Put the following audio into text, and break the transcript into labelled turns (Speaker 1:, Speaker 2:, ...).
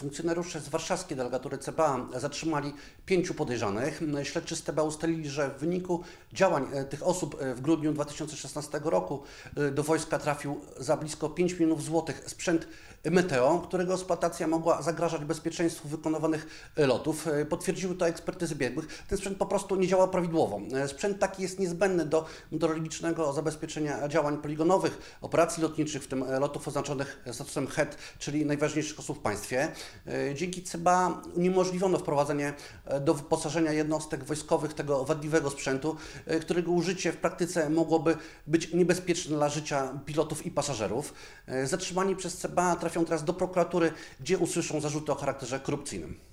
Speaker 1: Funkcjonariusze z warszawskiej delegatury CBA zatrzymali 5 podejrzanych. Śledczy z CBA ustalili, że w wyniku działań tych osób w grudniu 2016 roku do wojska trafił za blisko 5 milionów złotych sprzęt Meteo, którego eksploatacja mogła zagrażać bezpieczeństwu wykonywanych lotów. Potwierdziły to ekspertyzy biegłych. Ten sprzęt po prostu nie działał prawidłowo. Sprzęt taki jest niezbędny do meteorologicznego zabezpieczenia działań poligonowych, operacji lotniczych, w tym lotów oznaczonych statusem HEAD, czyli najważniejszych osób w państwie. Dzięki CBA uniemożliwiono wprowadzenie do wyposażenia jednostek wojskowych tego wadliwego sprzętu, którego użycie w praktyce mogłoby być niebezpieczne dla życia pilotów i pasażerów. Zatrzymani przez CBA trafią teraz do prokuratury, gdzie usłyszą zarzuty o charakterze korupcyjnym.